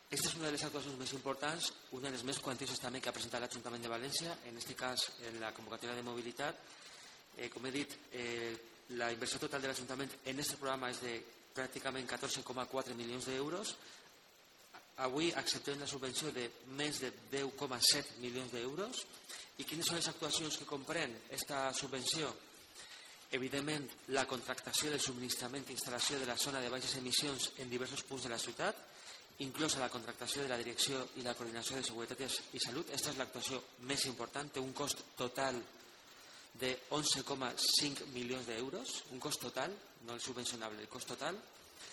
Aquesta és una de les actuacions més importants, una de les més quantioses també que ha presentat l'Ajuntament de València, en aquest cas en la convocatòria de mobilitat. Com he dit, la inversió total de l'Ajuntament en aquest programa és de pràcticament 14,4 milions d'euros. Avui acceptem la subvenció de més de 10,7 milions d'euros. I quines són les actuacions que comprèn aquesta subvenció? Evidentment, la contractació del subministrament i instal·lació de la zona de baixes emissions en diversos punts de la ciutat, inclosa la contractació de la direcció i la coordinació de seguretat i salut. Aquesta és l'actuació més important, té un cost total de 11,5 milions d'euros, un cost total, no el subvencionable, el cost total.